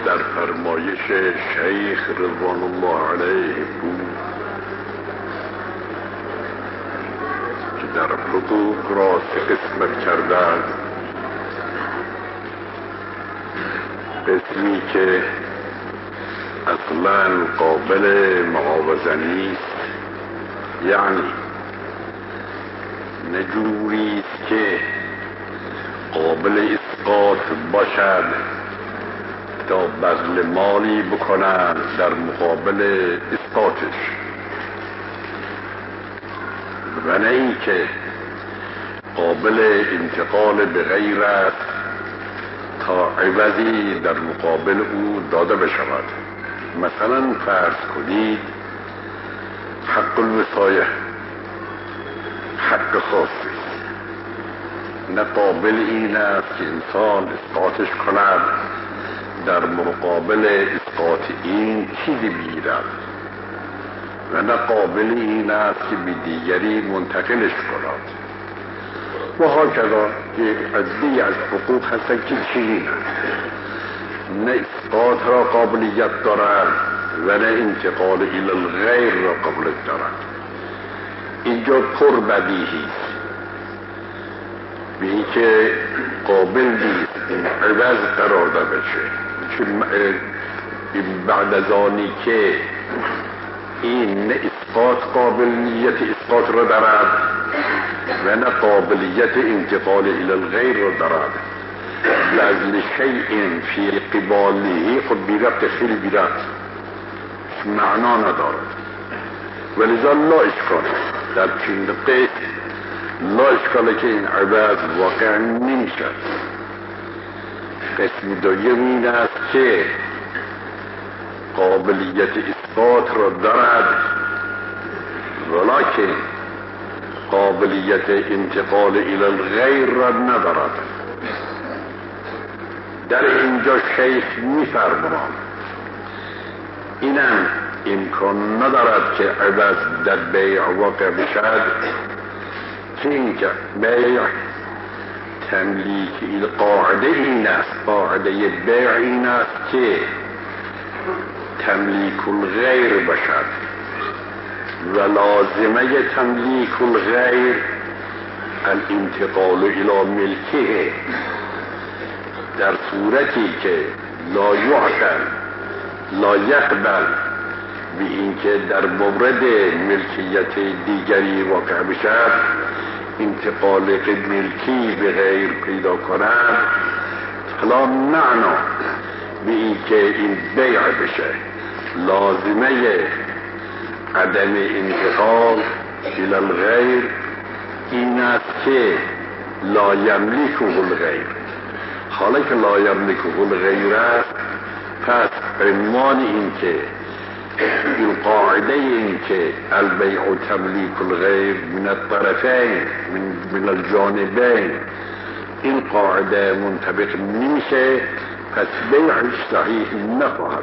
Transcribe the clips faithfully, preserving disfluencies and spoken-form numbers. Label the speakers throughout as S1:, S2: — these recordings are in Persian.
S1: در فرمایش شیخ رضوان الله علیه بود که در حقوق را سه قسمت کردند. قسمی که اصلا قابل معاوضه نیست، یعنی نجوری است که قابل اسقاط باشد تا بذل مالی بکنند در مقابل اسقاطش، و نه این که قابل انتقال به غیر است تا عوضی در مقابل او داده بشود. مثلا فرض کنید حق الوصایه حق خاصی نه قابل این است که انسان اسقاطش کند در مقابل اسقاط این چیزی بگیرد، و نه قابل این است که به دیگری منتقلش کند. و هاکذا که عدی از حقوق هستن که چنین نه اسقاط را قابلیت دارد و نه انتقال الی الغیر را قابلیت دارد. اینجا پر بدیهی به این که قابل نیست این عوض قرار داده بشه، چون بعد از آنی که این نه اسقاط قابلیت اسقاط را دارد و نه قابلیت انتقال الی الغیر را دارد. لازل شیء فی قباله خود بیرفت خیلی بیرفت معنا ندارد، ولذا لا اشکال در چند قسم لا اشکاله که این عوض واقع نمیشد. قسم دوم این است که قابلیت اسقاط را دارد ولکن قابلیت انتقال الی الغیر را ندارد. در اینجا شیخ می‌فرماید اینم امکان ندارد که عوض در بیع واقع بشد، که اینکه بیع تملیک قاعده این است، قاعده بیع این است که تملیک الغیر باشد و لازمه تملیک الغیر الانتقال الى ملکه. در صورتی که لا یعقل لا یقبل به اینکه در مورد ملکیت دیگری واقع بشد انتقال ملکی به غیر پیدا کند، فلا معنا به اینکه این بیع بشه. لازمه عدم انتقال الى الغیر این است که لا یملکه الغیر. حالا که لا یملکه الغیر است، پس عنوان این که این قاعده این که البیع تملیک الغیر من الطرفین من, من الجانبین این قاعده منطبق نمیشه، پس بیعش صحیح نخواهد.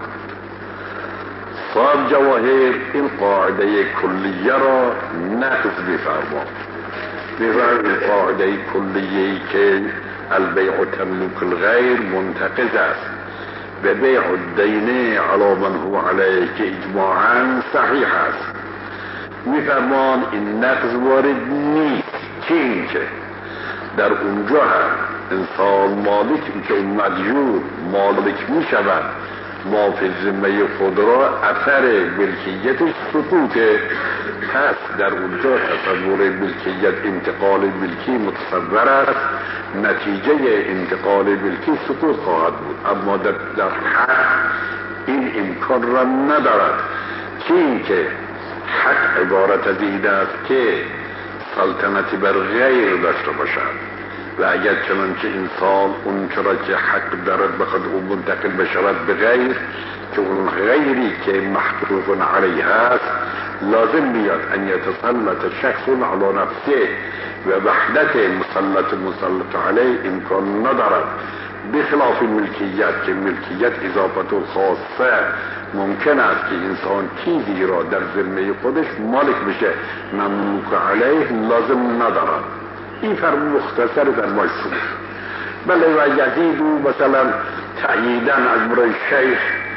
S1: صاحب جواهر این قاعده کلیه را نقض بفرما، بفرما قاعده کلیه که البیع تملیک الغیر منتقض است و بیع الدین علی من هو علیه که اجماعا صحیح است. میفرمان این نقض وارد نیست، که اینکه در اونجا هم انسان مالک که اون مدیون مالک میشود ما فی ذمه خود را اثر ملکیتش سقوطه، پس در اونجا تصور ملکیت انتقال ملکی متصور است، نتیجه انتقال ملکی سقوط خواهد بود. اما در, در حق این امکان را ندارد، که اینکه حق عبارت از این است که سلطنت بر غیر داشته باشد، و اگر چنانچه انسان اون چرا که حق دارد بخواد اون منتقل بشود به غیر، که اون غیری که محکوم علیه است لازم بیاد ان یتسلط شخص علی نفسه و وحدت مسلط مسلط علیه امکان ندارد، بخلاف ملکیت که ملکیت اضافت و خاصه ممکن است که انسان چیزی را در ذمه خودش مالک بشه، مملوک علیه لازم ندارد. این فرم مختصر در مشروع. بله و یزید مثلا تأییداً از برای شیخ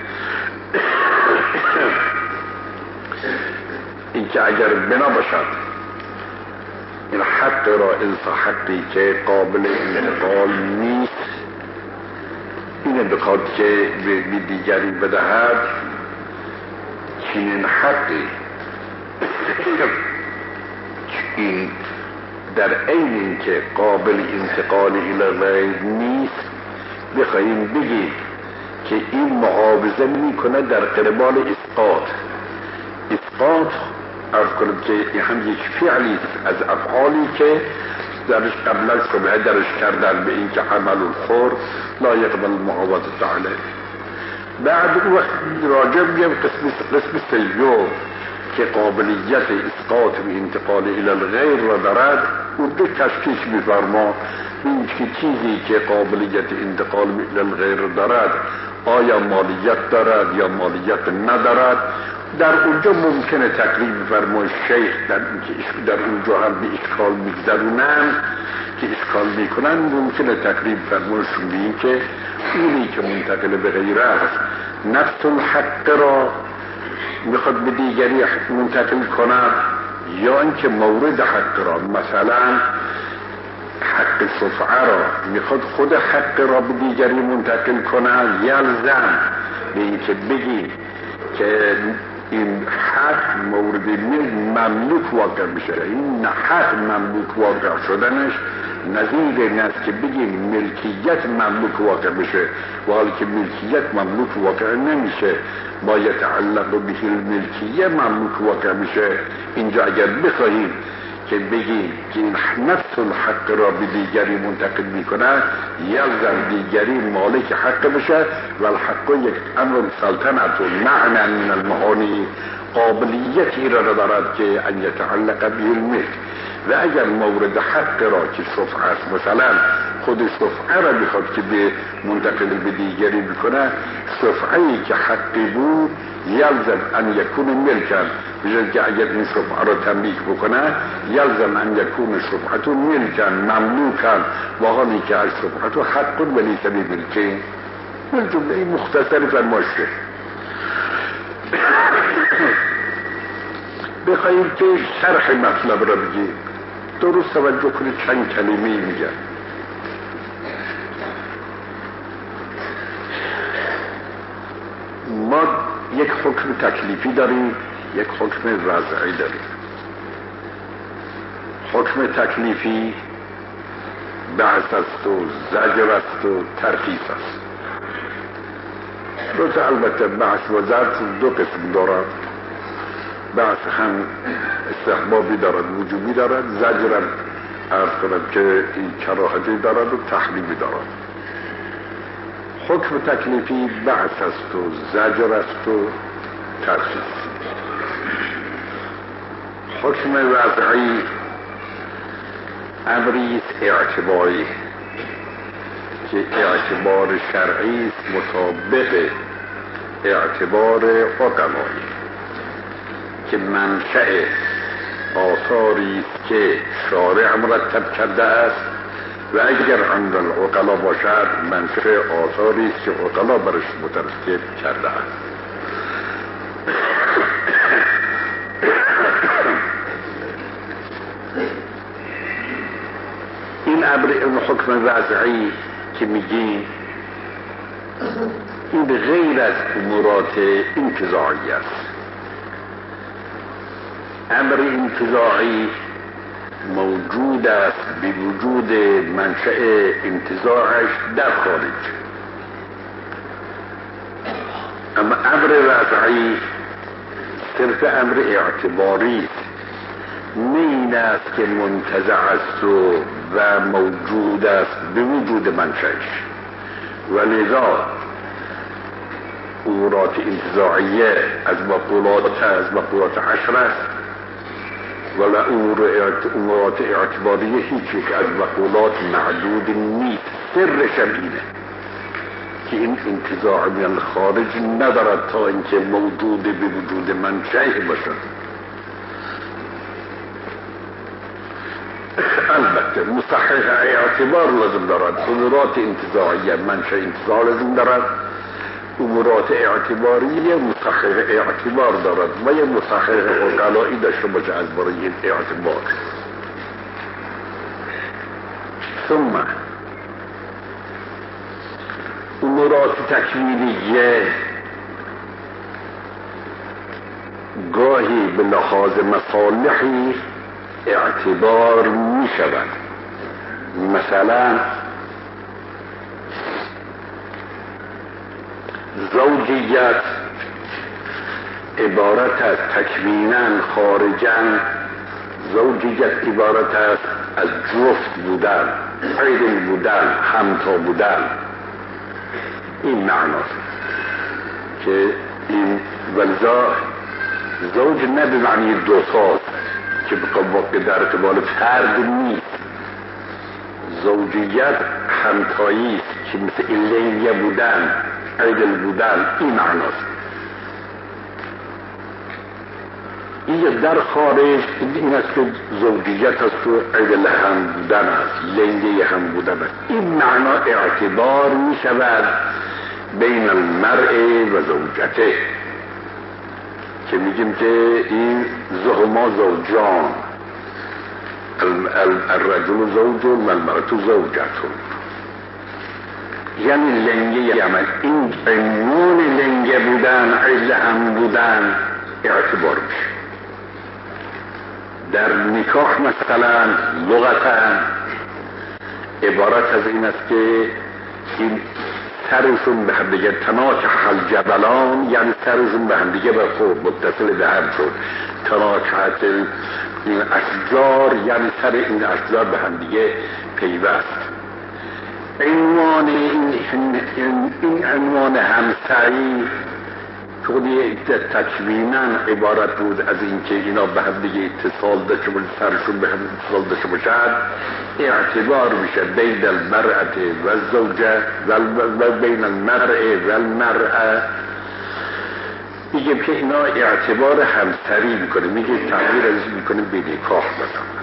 S1: این که اگر بنا باشد این حق را انسا حقی که قابل انتقال نیست اینه بخواد که به دیگری بدهد چنین حقی این در عین این که قابل انتقال الی غیر نیست بخواهیم بگیم که این معاوضه میکنه در قربال اسقاط. اسقاط عرض کنم که این هم یک فعلی از افعالی که درش قبل از شبهه درش کردن به این که عمل الخور لا یقبل معاوضه علیه. بعد وقت راجع بیم قسم قسم سیوم که قابلیت اسقاط و انتقال الی الغیر را دارد او دو تشکیش می‌فرما این که چیزی که قابلیت انتقال الی الغیر دارد آیا مالیت دارد یا مالیت ندارد. در اونجا ممکنه تقریب فرمای شیخ در در اونجا هم به اشکال میگذرونن که اشکال میکنن ممکنه تقریب فرمایشون به این که اونی که منتقل به غیره است نفس الحق را میخواد به دیگری منتقل کند یا اینکه مورد حق را مثلا حق شفعه را میخواد خود حق را به دیگری منتقل کند یلزم به این که بگی که این حق مورد مملوک واقع میشه. این حق مملوک واقع شدنش نظیر این است که بگیم ملکیت مملوک واقع میشه و حالی که ملکیت مملوک واقع نمیشه با یتعلق به الملکیه مملوک واقع میشه. اینجا اگر بخواهیم که بگیم که این نفس الحق را به دیگری منتقل میکنه یلزم دیگری مالک حق بشه و الحق یک امر سلطنت و معنی من المعانی قابلیتی را دارد که ان یتعلق به الملک. و اگر مورد حق را که شفعه است مثلا خود شفعه را بخواد که به منتقل به دیگری بکنه شفعه‌ای که حقی بود یلزم ان یکون ملکن بجای که اگر این شفعه را تملیک بکنه یلزم ان یکون شفعه ملکن مملوکن و حالی که از شفعه حق ولی سبی ملکن. من جمله مختصر فرماشته بخواهیم که شرح مطلب را بگیم درست توجه کنید چند کلمه میگن. ما یک حکم تکلیفی داریم یک حکم وضعی داریم. حکم تکلیفی بحث است و زجر است و ترخیص است. روز البته بحث و زجر دو قسم دارد. بحث هم استحبابی دارد وجوبی دارد زجر عرض کنم که این کراهتی دارد و تحریمی دارد. حکم تکلیفی بحث است و زجر است و ترخیص. حکم وضعی امری است اعتباری که اعتبار شرعی است مطابق اعتبار عقلایی که منشأ آثاری است که شارع مرتب کرده است و اگر عند العقلا باشد منشأ آثاری است که عقلا برش مترتب کرده است. این امر این حکم وضعی که میگیم این غیر از امورات انتزاعی است. امر انتزاعی موجود است به وجود منشأ انتزاعش در خارج. اما امر وضعی صرف امر اعتباری است، نه این است که منتزع است و موجود است به وجود منشأش. ولذا امورات انتزاعیه از مقولات از مقولات عشر است ولی امورات اعتباریه هیچ یک از مقولات معدود نیست. سرش اینه که این انتزاع من خارج ندارد تا اینکه موجود به وجود منشأ باشد. البته مستحق اعتبار لازم دارد. امورات انتزاعیه منشأ انتزاع لازم دارد، امورات اعتباری مستحق اعتبار دارد و یه مستحق عقلایی داشته باشه از برای این اعتبار. ثم امورات تکوینیه گاهی به لحاظ مصالحی اعتبار می شود. مثلا زوجیت عبارت از تکویناً خارجاً، زوجیت عبارت است از جفت بودن، عیدل بودن، همتا بودن. این معناست که این ولذا زوج نه به معنی دو ساز که بقوه در ارتباط فرد نیست. زوجیت همتایی است که مثل ایلیه بودن، عیدل بودن. این معناست. این در خارج این است که زوجیت است و عیدل هم بودن است، لنگه هم بودن است. این معنا اعتبار می شود بین المرء و زوجته که میگیم که این زهما زوجان، الرجل زوج و المرأة زوجتون، یعنی لنگه یمن. این عنوان لنگه بودن، عیدل هم بودن اعتبار میشه. در نکاح مثلا لغتا عبارت از این است که این سرشون به هم دیگه تناکح الجبلان، یعنی سرشون به هم دیگه برخورد، متصل به هم شد. تناکحت این اشجار، یعنی سر این اشجار به هم دیگه پیوست. عنوان این, این, این عنوان همسری خودی تکوینا عبارت بود از اینکه اینا به هم دیگه اتصال داشته باشن، سرشون به هم اتصال داشته باشن، اعتبار میشه بین المرأة و الزوجه و بین المرء و المرأة. میگه که اینا اعتبار همسری میکنه، میگه تعبیر ازش میکنه به نکاح. مثلا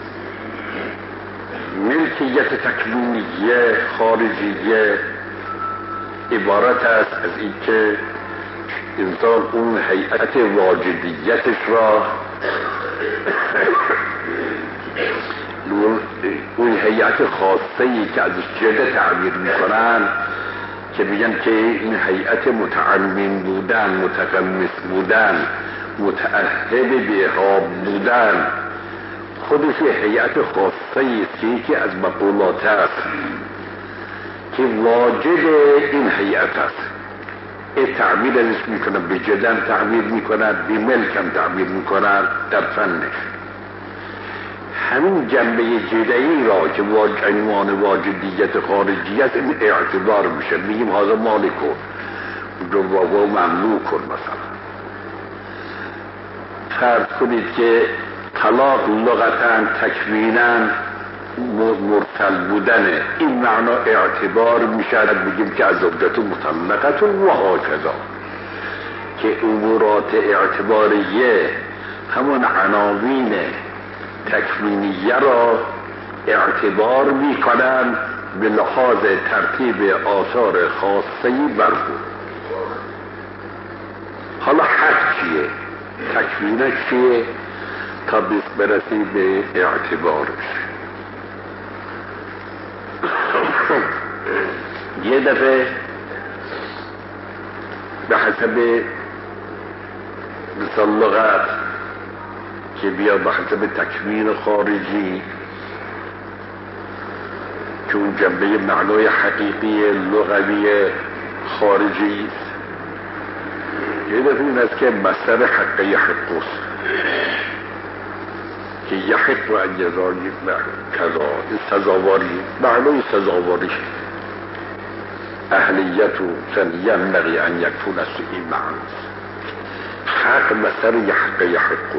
S1: ملکیت تکوینیه خارجیه عبارت است از اینکه انسان اون هیئت واجدیتش را، اون هیئت خاصه‌ای که ازش جده تعبیر میکنن که میگن که این هیئت متعمم بودن، متقمص بودن، متعهد بها بودن، خودش هیئت خاصه‌ای است که یکی از مقولات است که واجد این هیئت است. این تعبیر ازش میکنن، به جدن تعبیر میکنن، به ملکم تعبیر میکنن در فنش. همین جنبه جدهی را که عنوان واجدیت خارجی است این اعتبار میشه. میگیم هذا مالک کن، جوابا ممنوع کن. مثلا فرض کنید که طلاق لغتا تکوینا مرسل بودنه، این معنا اعتبار میشه. بگیم که از زوجت مطلقت و هاکذا، که امورات اعتباریه همون عناوین تکوینیه را اعتبار میکنن به لحاظ ترتیب آثار خاصه‌ای برخورد. حالا حق چیه؟ تکوینش چیه؟ تا برسی به اعتبارش. یه دفعه به حسب مثال لغت که بیا به حسب تکوین خارجی که اون جنبه معنای حقیقی لغوی خارجی است، یه دفعه این است که مصدر حق یحق است که یحق و انجزانی کذا، این سزاواری، معنای سزاواری اهلیت و ینبغی ان یکون است. این معنی حق مصدر یحق یحق.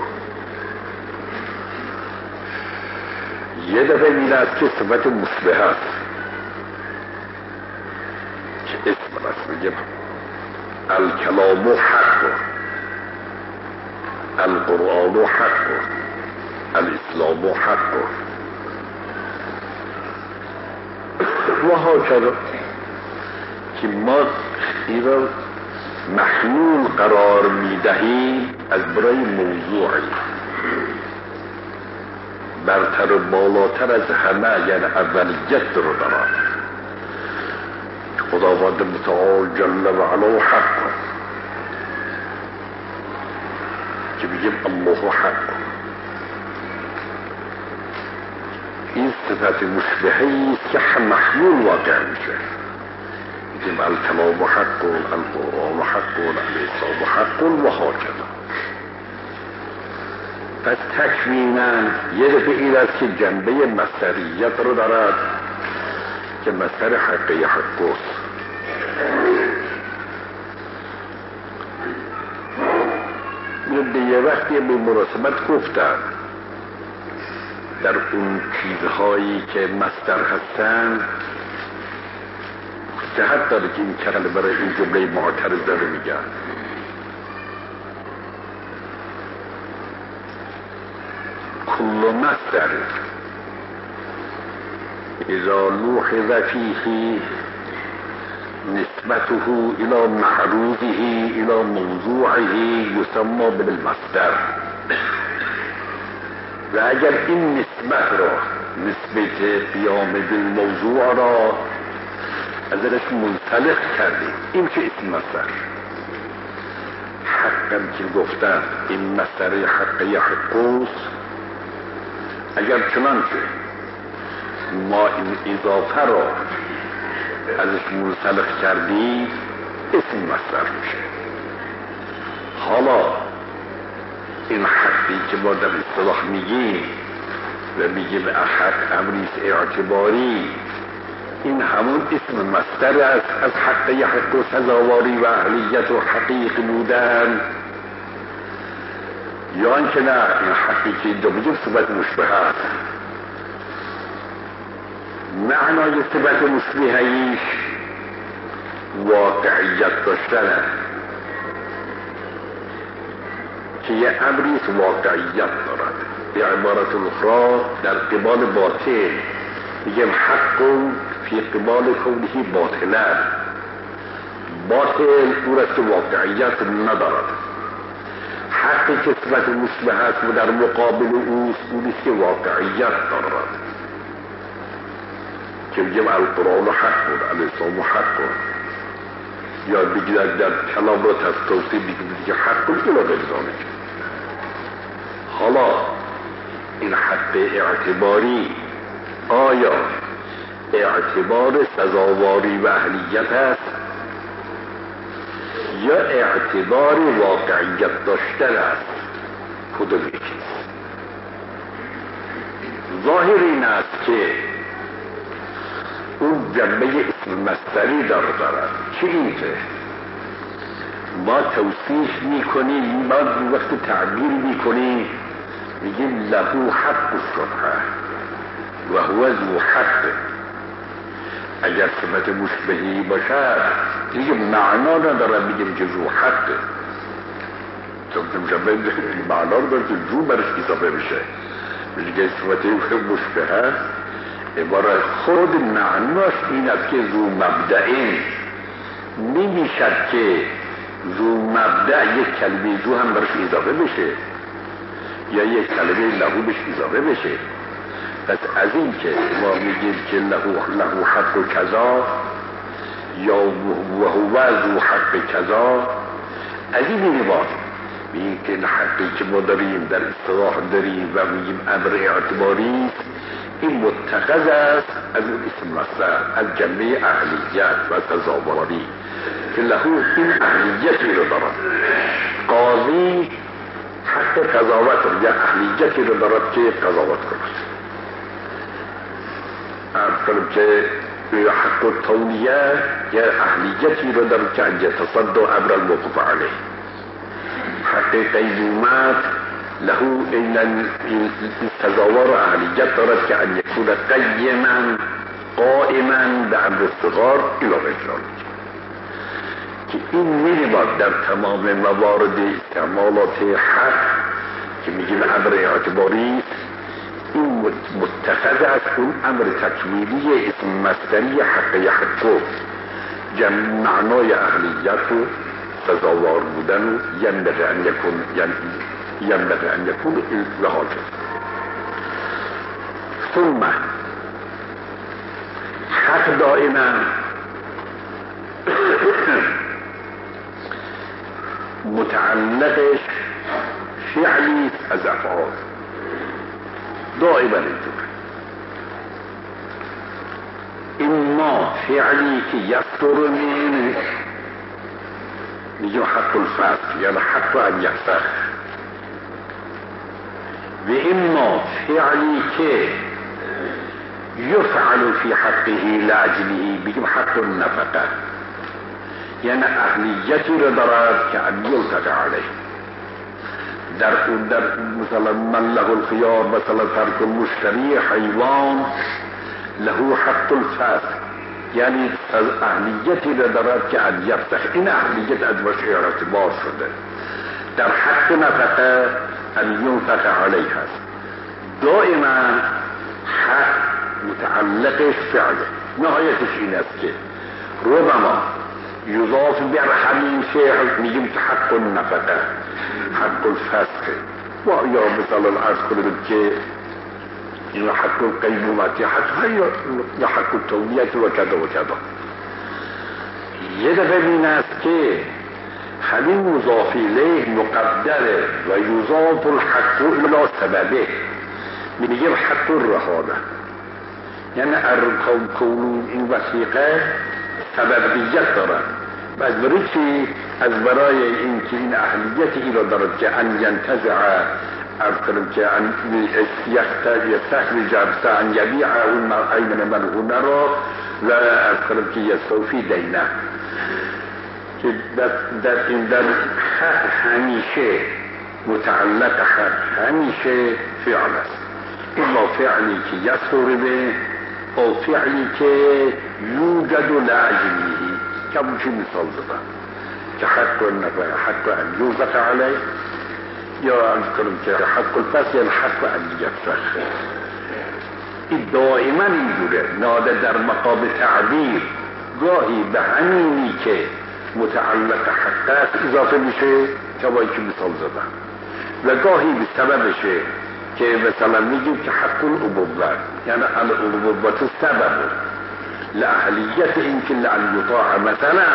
S1: یه دفعه این است که صفت مشبه است که اسم است. میگم الکلام حق، القرآن حق، الاسلام حق. و هاکذا که ما این را محمول قرار میدهیم از برای موضوعی برتر و بالاتر از همه، یعنی اولیت رو دارد. خداوند متعال جل و علا حق که بگیم الله حق، این صفت مشبهی است که هم محمول واقع میشه. بگیم الکلام حق، القرآن حق، الاسلام حق و هاکذا. پس تکوینا یه دفعه این است که جنبه مصدریت رو دارد که مصدر حقی حق است. به یه وقتی به مناسبت گفتم در اون چیزهایی که مصدر هستن جهت داره که این کلمه برای این جمله معترض داره میگن. كل مصدر اذا لوحظ فيه نسبته الى معروضه الى موضوعه يسمى بالمصدر. و اگر این نسبت را، نسبت قیام بالموضوع را ازش منسلخ کردیم، این که اسم مصدر. حقا که گفتن این مصدر حقی حقوس، اگر چنانچه ما این اضافه را ازش منسلخ کردیم اسم مصدر میشه. حالا این حقی که ما در اصطلاح میگیم و میگیم حق امریست اعتباری، این همون اسم مصدر است از حقی حق و سزاواری و اهلیت و حقیق بودن، یا اینکه نه این حقی که اینجا بگیم صفت مشبه است. معنای صفت مشبهیش واقعیت داشتنه که یه امریست واقعیت دارد. به عبارت اخرى در قبال باطل میگم حق فی قبال کونه باطلا، باطل او را که واقعیت ندارد. حقی که صفت مشبه است و در مقابل اوست اونیست که واقعیت دارد، که میگم القرآن حق بود، الاسلام حق بود، یا بگیرد در کلام را توصیف بگیرد که حق بود الا بگذانه. حالا این حق اعتباری آیا اعتبار سزاواری و اهلیت است یا اعتبار واقعیت داشتن است؟ کدوم یکیست؟ ظاهر این است که اون جنبه اسم مصدری دارد. چی اینکه ما توصیف میکنیم، ما وقت تعبیر میکنیم میگیم له حق الصبح و هو ذو حق. اگر صفت مشبهی باشد دیگه معنا نداره میگیم که ذو حق، چون جنبه معنا رو داره که ذو برش اضافه بشه. میگه صفت مشبهه عبارت خود معناش این است که ذو مبدعین، نمیشد که ذو مبدع یک کلمه ذو هم برش اضافه بشه یا یک کلمه لهو بهش اضافه بشه. پس از این که ما میگیم که لهو لهو حق و کذا یا و هو ذو حق کذا، از این میباد میگیم که این حقی که ما داریم در اصطلاح داریم و میگیم امر اعتباری، این متخذ است از اون اسم مصدر، از جنبه اهلیت و تزاوری که لهو این اهلیتی رو دارد. قاضی حق قضاوت رو یا اهلیتی رو دارد که قضاوت کند. ارز کنم که حق التولیه یا اهلیتی رو دارد که ان یتصدى امر الموقوف علیه. حق قیومت له این تزاور و اهلیت دارد که ان یکون قیما قائما به امر الصغار الی غیر که این می‌باید در تمام موارد استعمالات حق که میگیم امر اعتباری، این متخذ از اون امر تکمیلی اسم مصدری حق یحقو، جمع معنای اهلیت و سزاوار بودن و ینبغی ان یکون ینبغی ان یکون رها کرد. ثم حق دائما متعلقش فعلی از افعال، دائما اینطور. اما فعلی که یفتر من میگه حق الفصل، یعنی حق ان یفتر، و اما فعلی که یفعل فی حقه لاجله، بگیم حق النفقه، یعنی اهلیتی رو دارد که ان یلتقى علیه. در در مثلا من له الخیار، مثلا ترک المشتری حیوان له حق الفصل، یعنی از اهلیتی رو دارد که ان یفتح، این اهلیت از باش اعتبار شده. در حق نفقه ان ینفق علیه هست. دائما حق متعلقش فعله. نهایتش این است که ربما یضاف بر همین فعل، میگیم که حق النفقه، حق الفسخ، و یا مثلا عرض کنیم که این حق القیمومتی، حق یا حق التولیت و کذا و کذا. یه دفعه این است که همین مضاف الیه مقدره و یضاف الحق الی سببه، میگیم حق الرهانه، یعنی ارکان کونون این وثیقه سببیت دارد و از برای چی؟ از برای این که این اهلیت ای را دارد که ان ینتزع، ارز کنم که ان یستخرج ابسا ان یبیع اون ایمن منهونه را و ارز کنم که یستوفی دینه، که در این در حق همیشه متعلق حق همیشه فعل است. اما فعلی که یسر به او فعلی که یوجد لاجله، که همونچه مثال زدن که حق النفقه، حق ان یوزق علیه، یا ارز کنم که حق الفصل، یعنی حق ان یفتح. این دائما اینجوره، ناده در مقام تعبیر گاهی به همینی که متعلق حق است اضافه میشه که باید که مثال زدن، و گاهی به سببشه که مثلا میگیم که حق الابوه، یعنی الابوه سبب لاهلیت این که لعن یطاع مثلا،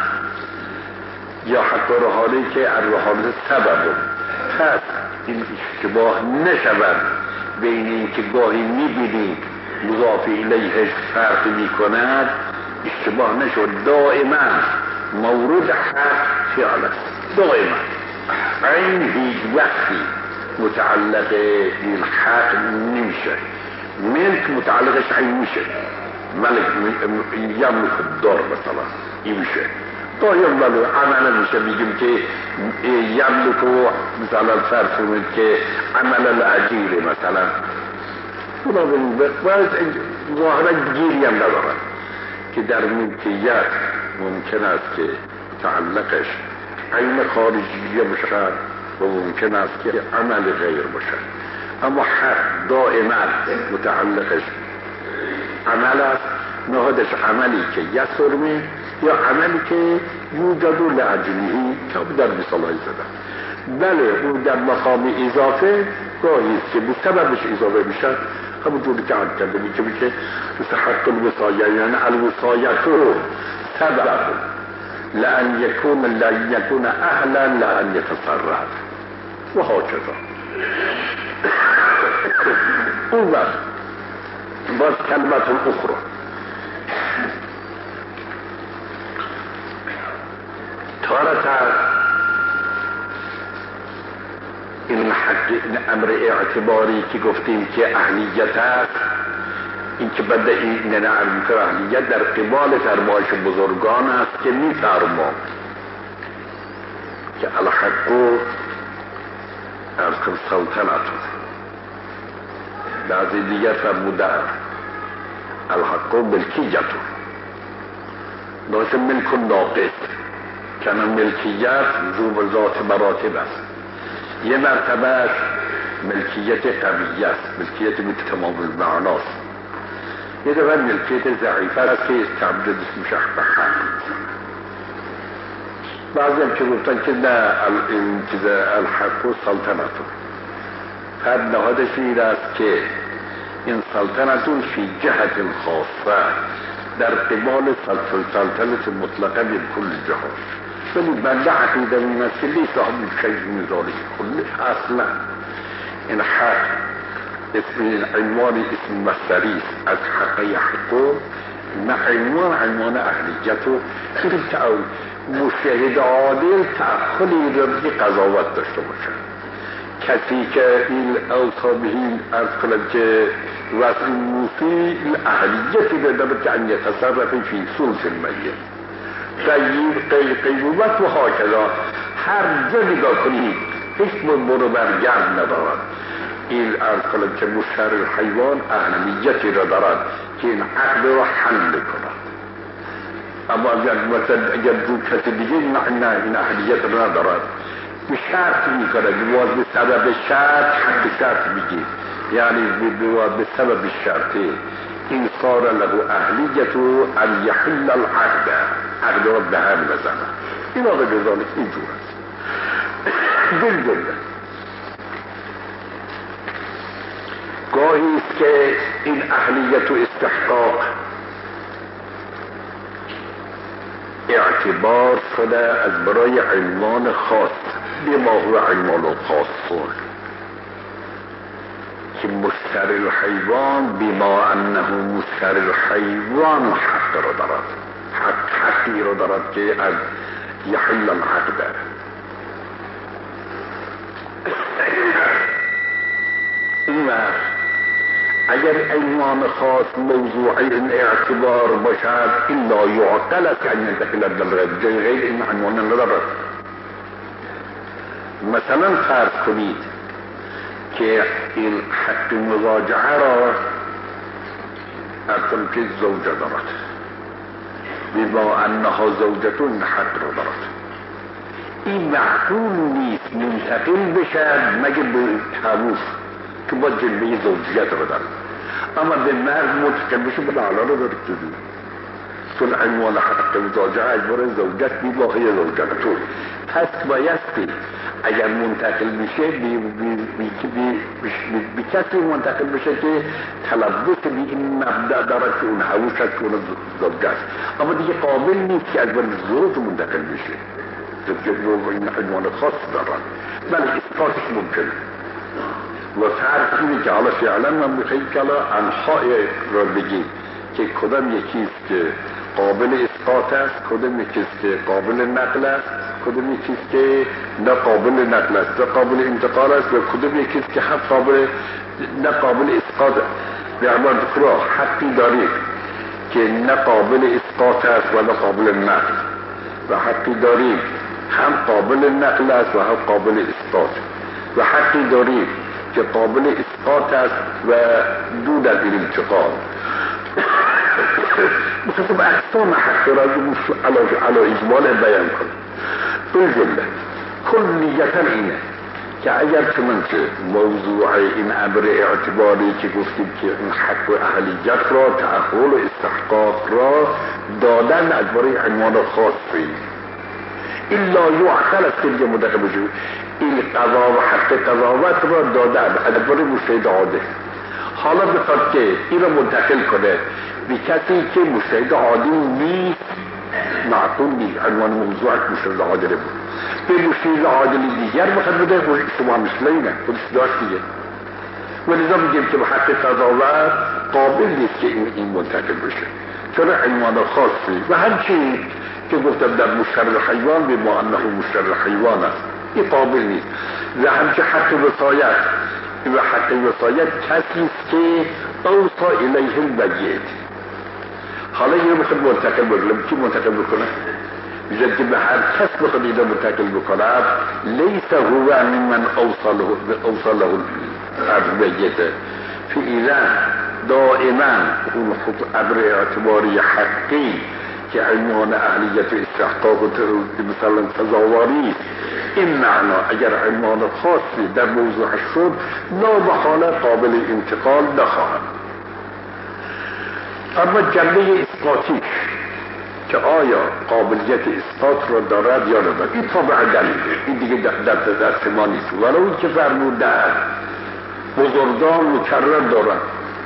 S1: یا حق رهانه که الرهانه سبب. پس این اشتباه نشود بین این که گاهی میبینید مضاف الیهش فرق میکند، اشتباه نشود. دائما مورد حق فعل است، دائما. این هیچ وقتی متعلق این حق نمیشه، ملک متعلقش عین میشه، ملک یملک الدار مثلا این میشه، دائما عمل میشه. میگیم که یملک مثلا فرض کنید که عمل الاجیر مثلا، اونا باید ظاهرا گیری هم ندارن که در ملکیت ممکن است که تعلقش عین خارجیه باشد و ممکن است که عمل غیر باشد، اما حق دائما متعلقش عمل است، نهادش عملی که یسرمه یا عملی که یوجد لاجله، که در مثال های زدن. بله اون در مقام اضافه گاهی است که به سببش اضافه میشه، همونجوری که عد کرده میشه میشه مثل حق الوصایه، یعنی الوصایه تو سبب لأن یکون لأن یکون اهلا لأن یتصرف و هاکذا. اون وقت باز کلمت اخرى تارتا این حق، این امر اعتباری که گفتیم که اهلیت است، این که بده این نعم که اهلیت در قبال فرمایش بزرگان است که می فرما که الحق ارز کن سلطنت، بعضی دیگر فرموده الحق ملکیت، ناشه ملک ناقص، که ملکیت ذو ذات مراتب است. یه مرتبه ملکیت قویه است، ملکیت به تمام المعناست. یه دفعه ملکیت ضعیفه است که استبدادش میشه به حق. بعضی هم که گفتن که نه این چیز الحق و سلطنتون، هر نهادش این است که این سلطنتون فی جهت خاصه در قبال سلطنت مطلقه به کل جهان. ولی بنده عقیده این است که لیس هم شیء من ذلک کله. اصلا این حق اسم عنوان اسم مصدری است از حق یحق، نه عنوان عنوان اهلیت و مشاهد عادل تأخلی را به قضاوت داشته باشد. کسی که این اوصابهی از کنند که وصل موسی اهلیتی بدهد که ان یتصرف فی ثلث المیت غیر قیمومت و هاکذا. هر جا نگاه کنید هیچ برو برگرد ندارد. این ارز کنند که مشتر الحیوان اهلیتی را دارد که این عقل را حل کند. اما اگر مثلا اگر دو کسی دیگه نه این اهلیت را ندارد به شرط میکنه، باز به سبب شرط حق شرط میگه، یعنی به سبب شرط این صار له اهلیت ان یحل العقد، عقد را به هم بزنه. این آقا بزانه اینجور است. بالجمله گاهی است که این اهلیت و استحقاق اعتبار شده از برای عنوان خاص بما هو عنوان خاص که مشتر الحیوان بما انه مشتر الحیوان حق را دارد، حق حقی را دارد که از یحل العقد. این وقت اگر عنوان خاص موضوع این اعتبار باشد الا یعقل است که ان ینتقل الى جای غیر این عنوان ندارد. مثلا فرض کنید که این حق مراجعه را اصلا که زوجه دارد، بما انها زوجتون حق را دارد. این معقول نیست منتقل بشد مگه به طاووس که با جلوه زوجیت را دارد، اما به مرد منتقل بشه به علا را دارد تو دید چون عنوان حق مراجعه اجبار زوجت بیواهی زوجتون. پس بایستی اگر منتقل بشه به کسی منتقل بشه که تلبس به این مبدأ دارد که اون حوش هست که اون زوجه است، اما دیگه قابل نیست که از بر زوج منتقل بشه که این عنوان خاص دارد. بله اثباتش ممکنه و فرق اینه که حالا فعلا من بخواهیم که حالا انحای را بگیم که کدام یکیست که قابل اثبات است، کدام یکیست که قابل نقل است، کدام یکیست که نه قابل نقل است نه قابل انتقال است، و کدام یکیست که هم قابل نه قابل اسقاط است. به عبارت اخرى حقی دارید که نه قابل اسقاط است و نه قابل نقل، و حقی دارید هم قابل نقل است و هم قابل اسقاط، و حقی دارید که قابل اسقاط است و دون از این انتقال. مخصوص اقسام حق را علا اجمال بیان کنم. بالجمله کلیتا اینه که اگر چنانچه موضوع این امر اعتباری که گفتیم که این حق و اهلیت را تعهل و استحقاق را دادن از برای عنوان خاصی الا یعقل است که مدقه بشه این قضا و حق قضاوت را دادن از برای مشاهد عادل. حالا بخواد که این را منتقل کنه به کسی که مشاهد عادل نیست، معقول نیست عنوان موضوعت مشاهد عادل بود، به مشاهد عادل دیگر بخواد بده شما مثل اینه خودش داشت دیگه. ولذا میگیم که به حق قضاوت قابل نیست که این, این منتقل بشه چون عنوان خاصی. و همچنین که گفتم در مشتر الحیوان به ما انه مشتر الحیوان است، این قابل نیست. و همچنین حق وصایت و حق وصایت کسی است که اوصا الیه المیت. حالا یه بخواد منتقل بکنم کی منتقل بکنه؟ میگه که به هر کس بخواد اینو منتقل بکنه لیس هو ممن اوصله اوصله المیت. فعلا دائما اون خود امر اعتباری حقی که عنوان اهلیت و استحقاق مثلا تزاواری این معنا اگر عنوان خاصی در موضوع شد لا محاله قابل انتقال نخواهد. اما جنبه اسقاطی که آیا قابلیت اسقاط را دارد یا ندارد، این طبعا دلیله، این دیگه در دست ما نیست. ولو که فرموده بزرگان مکرر دارند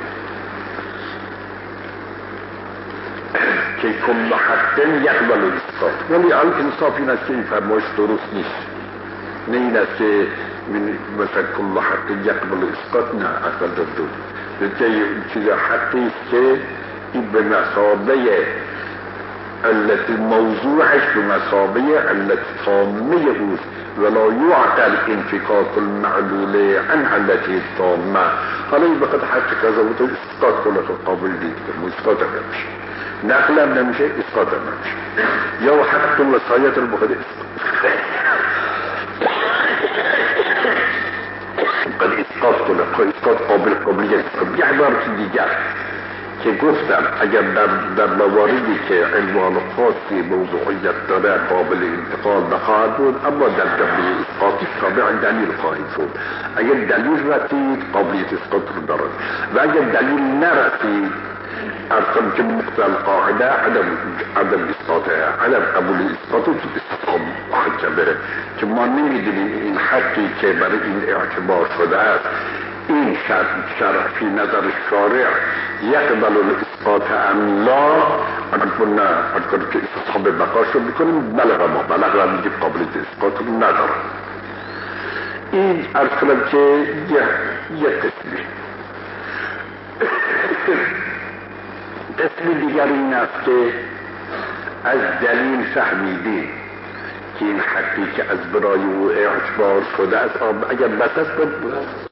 S1: که کل حق یقبل اسقاط، ولی الانصاف این است که این فرمایش درست نیست. نه این است که مثلا کل حق یقبل اسقاط، نه اصلا دو دو چیز حقی است که این به مثابه علت موضوعش به مثابه علت تامه اوست، ولا یعقل انفکاک المعلول عن علته التامه. حالا این بخاطر حق کذا بود اسقاط کنه قابل دید که اسقاط هم نمیشه، نقل هم نمیشه، اسقاط هم نمیشه. یا حق الوصایت رو بخاطر قد اسقاط کنه، اسقاط قابل قابلیت. یه عبارت دیگر که گفتم اگر در, در مواردی که عنوان خاصی موضوعیت داره قابل انتقال نخواهد بود، اما در جنبه اسقاطی طبعا دلیل خواهید بود. اگر دلیل رسید قابلیت اسقاط رو دارد و اگر دلیل نرسید ارکان که مقتل قاعده عدم عدم اسقاطه، عدم قبول اسقاطه تو استقام محکمه که ما نمیدونیم این حقی که برای این اعتبار شده است این شرط شرع فی نظر شارع یقبل الاسقاط ام لا، اگر نه اگر که استصحاب بقاش رو بکنیم بلغ ما بلغ را میگه قابلیت اسقاط رو نداره. این ارز کنم که یه یه قسمی قسم دیگر این است که از دلیل فهمیدیم که این حقی که از برای او اعتبار شده است اگر بس است